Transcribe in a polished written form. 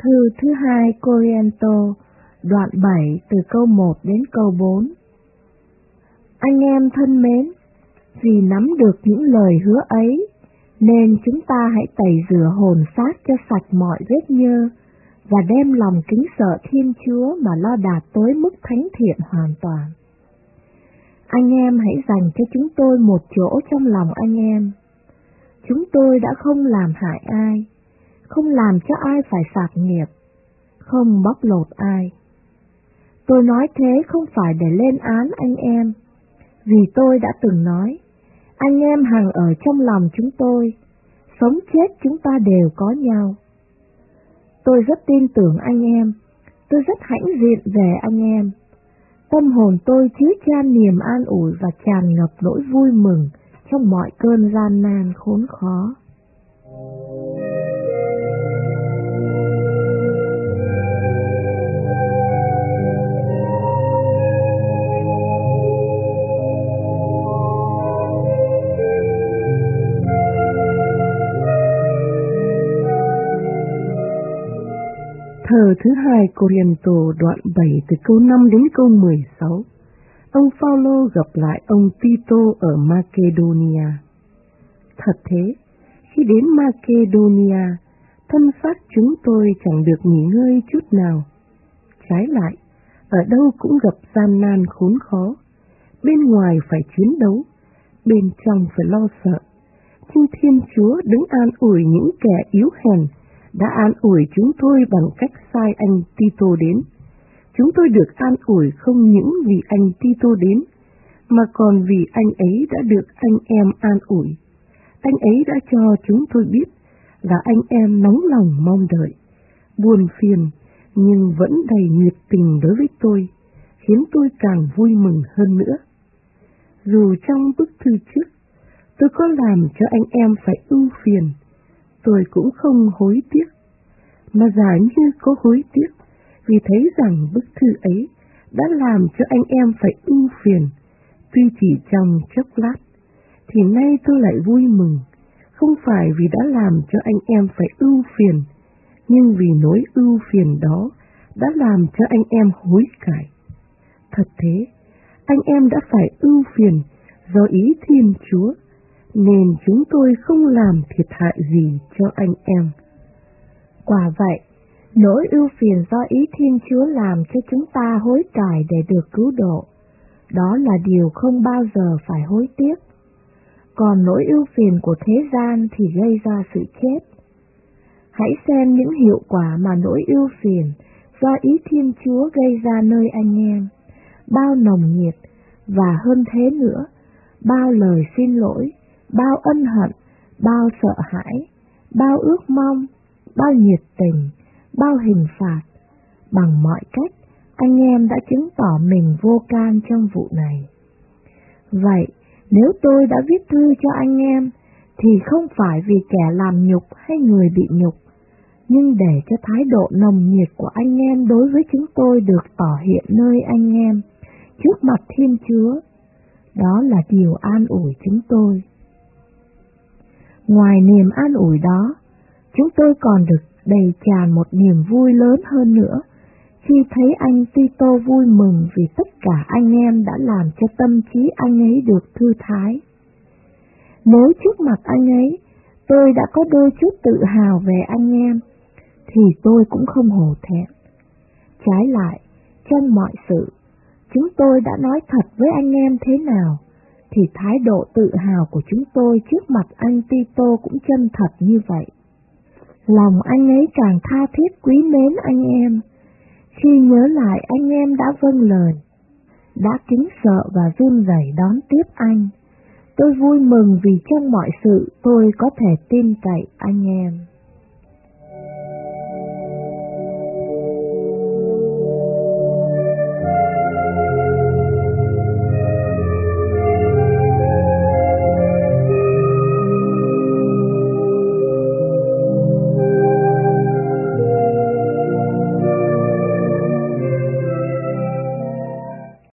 Thư thứ 2 Cô-ri-ân-tô, đoạn 7 từ câu 1 đến câu 4. Anh em thân mến, vì nắm được những lời hứa ấy, nên chúng ta hãy tẩy rửa hồn xác cho sạch mọi vết nhơ, và đem lòng kính sợ Thiên Chúa mà lo đạt tới mức thánh thiện hoàn toàn. Anh em hãy dành cho chúng tôi một chỗ trong lòng anh em. Chúng tôi đã không làm hại ai, không làm cho ai phải phạt nghiệp, không bóc lột ai. Tôi nói thế không phải để lên án anh em, vì tôi đã từng nói, anh em hằng ở trong lòng chúng tôi, sống chết chúng ta đều có nhau. Tôi rất tin tưởng anh em, tôi rất hãnh diện về anh em. Tâm hồn tôi chứa chan niềm an ủi và tràn ngập nỗi vui mừng trong mọi cơn gian nan khốn khó. Thơ thứ 2 Cô-ri-ân-tô đoạn 7 từ câu 5 đến câu 16. Ông Phao-lô gặp lại ông Ti-tô ở Macedonia. Thật thế, khi đến Macedonia, thân xác chúng tôi chẳng được nghỉ ngơi chút nào. Trái lại, ở đâu cũng gặp gian nan khốn khó, bên ngoài phải chiến đấu, bên trong phải lo sợ. Nhưng Thiên Chúa đứng an ủi những kẻ yếu hèn, đã an ủi chúng tôi bằng cách sai anh Ti-tô đến. Chúng tôi được an ủi không những vì anh Ti-tô đến, mà còn vì anh ấy đã được anh em an ủi. Anh ấy đã cho chúng tôi biết là anh em nóng lòng mong đợi, buồn phiền nhưng vẫn đầy nhiệt tình đối với tôi, khiến tôi càng vui mừng hơn nữa. Dù trong bức thư trước, tôi có làm cho anh em phải ưu phiền, tôi cũng không hối tiếc, mà giả như có hối tiếc, vì thấy rằng bức thư ấy đã làm cho anh em phải ưu phiền, tuy chỉ trong chốc lát, thì nay tôi lại vui mừng, không phải vì đã làm cho anh em phải ưu phiền, nhưng vì nỗi ưu phiền đó đã làm cho anh em hối cải. Thật thế, anh em đã phải ưu phiền do ý Thiên Chúa, nên chúng tôi không làm thiệt hại gì cho anh em. Quả vậy, nỗi ưu phiền do ý Thiên Chúa làm cho chúng ta hối cải để được cứu độ, đó là điều không bao giờ phải hối tiếc. Còn nỗi ưu phiền của thế gian thì gây ra sự chết. Hãy xem những hiệu quả mà nỗi ưu phiền do ý Thiên Chúa gây ra nơi anh em, bao nồng nhiệt, và hơn thế nữa, bao lời xin lỗi, bao ân hận, bao sợ hãi, bao ước mong, bao nhiệt tình, bao hình phạt. Bằng mọi cách, anh em đã chứng tỏ mình vô can trong vụ này. Vậy, nếu tôi đã viết thư cho anh em, thì không phải vì kẻ làm nhục hay người bị nhục, nhưng để cho thái độ nồng nhiệt của anh em đối với chúng tôi được tỏ hiện nơi anh em, trước mặt Thiên Chúa. Đó là điều an ủi chúng tôi. Ngoài niềm an ủi đó, chúng tôi còn được đầy tràn một niềm vui lớn hơn nữa, khi thấy anh Ti-tô vui mừng vì tất cả anh em đã làm cho tâm trí anh ấy được thư thái. Nếu trước mặt anh ấy, tôi đã có đôi chút tự hào về anh em, thì tôi cũng không hổ thẹn. Trái lại, trong mọi sự, chúng tôi đã nói thật với anh em thế nào, thì thái độ tự hào của chúng tôi trước mặt anh Ti-tô cũng chân thật như vậy. Lòng anh ấy càng tha thiết quý mến anh em, khi nhớ lại anh em đã vâng lời, đã kính sợ và run rẩy đón tiếp anh. Tôi vui mừng vì trong mọi sự tôi có thể tin cậy anh em.